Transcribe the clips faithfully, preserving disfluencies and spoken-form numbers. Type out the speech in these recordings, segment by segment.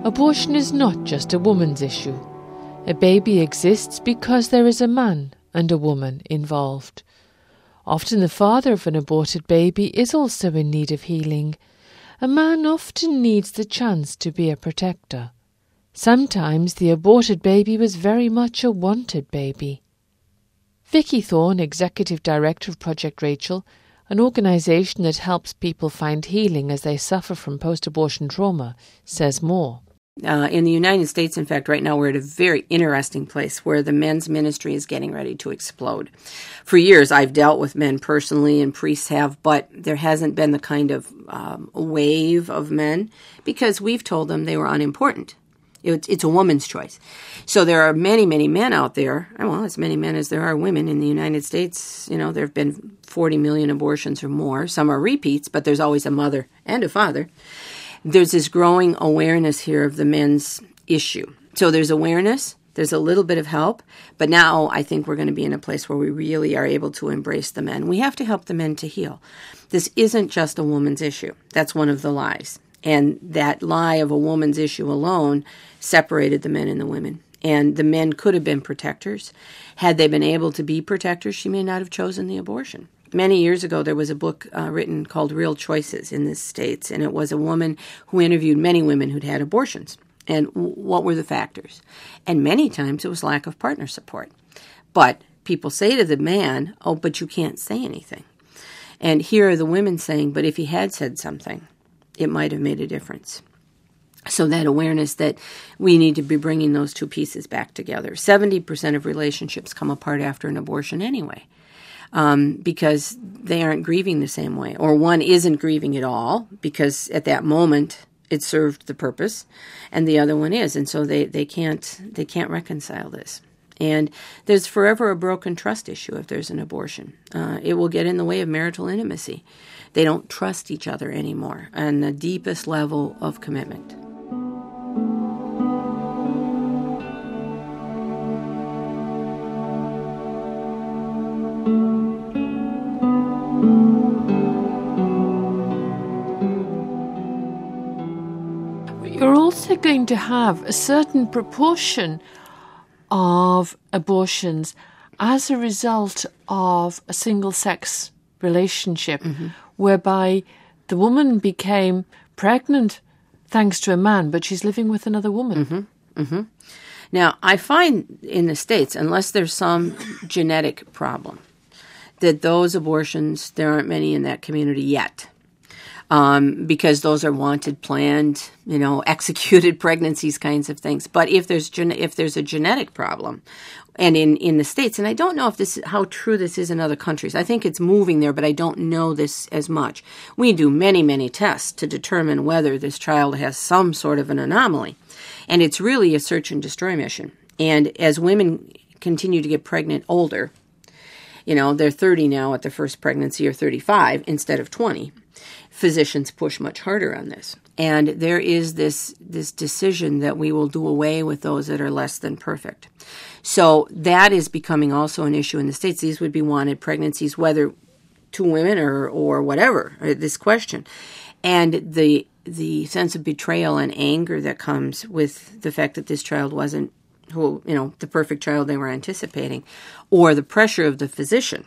Abortion is not just a woman's issue. A baby exists because there is a man and a woman involved. Often the father of an aborted baby is also in need of healing. A man often needs the chance to be a protector. Sometimes the aborted baby was very much a wanted baby. Vicky Thorne, Executive Director of Project Rachel, an organisation that helps people find healing as they suffer from post-abortion trauma, says more. Uh, in the United States, in fact, right now we're at a very interesting place where the men's ministry is getting ready to explode. For years, I've dealt with men personally, and priests have, but there hasn't been the kind of um, wave of men because we've told them they were unimportant. It, it's a woman's choice. So there are many, many men out there, well, as many men as there are women in the United States. You know, there have been forty million abortions or more. Some are repeats, but there's always a mother and a father. There's this growing awareness here of the men's issue. So there's awareness, there's a little bit of help, but now I think we're going to be in a place where we really are able to embrace the men. We have to help the men to heal. This isn't just a woman's issue. That's one of the lies. And that lie of a woman's issue alone separated the men and the women. And the men could have been protectors. Had they been able to be protectors, she may not have chosen the abortion. Many years ago, there was a book uh, written called Real Choices in the States, and it was a woman who interviewed many women who'd had abortions. And w- what were the factors? And many times it was lack of partner support. But people say to the man, oh, but you can't say anything. And here are the women saying, but if he had said something, it might have made a difference. So that awareness that we need to be bringing those two pieces back together. seventy percent of relationships come apart after an abortion anyway. Um, because they aren't grieving the same way. Or one isn't grieving at all because at that moment it served the purpose, and the other one is. And so they, they can't they can't reconcile this. And there's forever a broken trust issue if there's an abortion. Uh, it will get in the way of marital intimacy. They don't trust each other anymore on the deepest level of commitment. You're also going to have a certain proportion of abortions as a result of a single-sex relationship, mm-hmm. whereby the woman became pregnant thanks to a man, but she's living with another woman. Mm-hmm. Mm-hmm. Now, I find in the States, unless there's some genetic problem, that those abortions, there aren't many in that community yet. Um, because those are wanted, planned, you know, executed pregnancies, kinds of things. But if there's gen- if there's a genetic problem, and in, in the States, and I don't know if this how true this is in other countries. I think it's moving there, but I don't know this as much. We do many, many tests to determine whether this child has some sort of an anomaly, and it's really a search and destroy mission. And as women continue to get pregnant older, you know, they're thirty now at their first pregnancy or thirty-five instead of twenty. Physicians push much harder on this. And there is this this decision that we will do away with those that are less than perfect. So that is becoming also an issue in the States. These would be wanted pregnancies, whether two women or, or whatever, or this question. And the the sense of betrayal and anger that comes with the fact that this child wasn't who you know the perfect child they were anticipating, or the pressure of the physician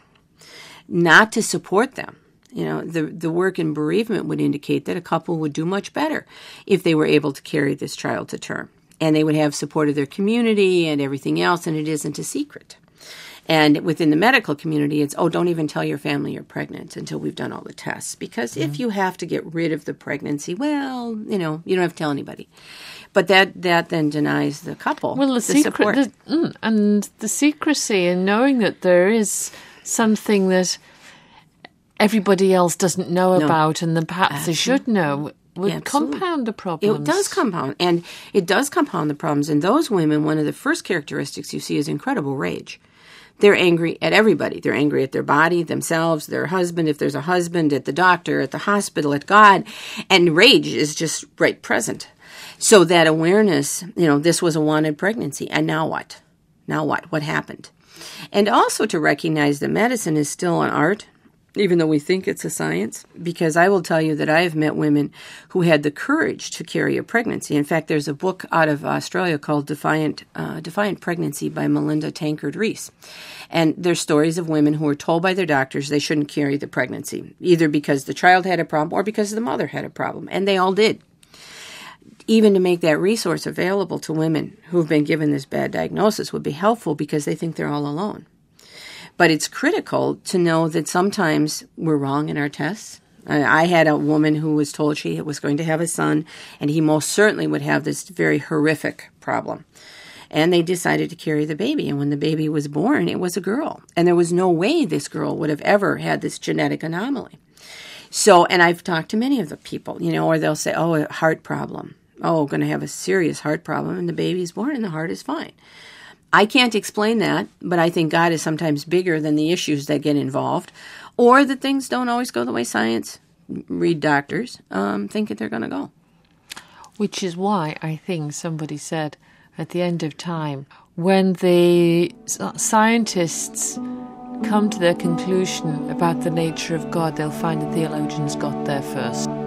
not to support them. You know, the the work in bereavement would indicate that a couple would do much better if they were able to carry this child to term. And they would have support of their community and everything else, and it isn't a secret. And within the medical community, it's, oh, don't even tell your family you're pregnant until we've done all the tests. Because mm-hmm. if you have to get rid of the pregnancy, well, you know, you don't have to tell anybody. But that, that then denies the couple well, the, the secret, support. The, mm, and the secrecy and knowing that there is something that everybody else doesn't know no. about, and then perhaps Absolutely. They should know, would Absolutely. Compound the problems. It does compound, and it does compound the problems. In those women, one of the first characteristics you see is incredible rage. They're angry at everybody. They're angry at their body, themselves, their husband, if there's a husband, at the doctor, at the hospital, at God, and rage is just right present. So that awareness, you know, this was a wanted pregnancy, and now what? Now what? What happened? And also to recognize that medicine is still an art. even though we think it's a science, because I will tell you that I have met women who had the courage to carry a pregnancy. In fact, there's a book out of Australia called Defiant uh, Defiant Pregnancy by Melinda Tankard-Reese. And there's stories of women who were told by their doctors they shouldn't carry the pregnancy, either because the child had a problem or because the mother had a problem. And they all did. Even to make that resource available to women who've been given this bad diagnosis would be helpful because they think they're all alone. But it's critical to know that sometimes we're wrong in our tests. I had a woman who was told she was going to have a son, and he most certainly would have this very horrific problem. And they decided to carry the baby. And when the baby was born, it was a girl. And there was no way this girl would have ever had this genetic anomaly. So, and I've talked to many of the people, you know, or they'll say, oh, a heart problem. Oh, going to have a serious heart problem, and the baby's born, and the heart is fine. I can't explain that, but I think God is sometimes bigger than the issues that get involved, or that things don't always go the way science, read doctors, um, think that they're going to go. Which is why I think somebody said at the end of time, when the scientists come to their conclusion about the nature of God, they'll find the theologians got there first.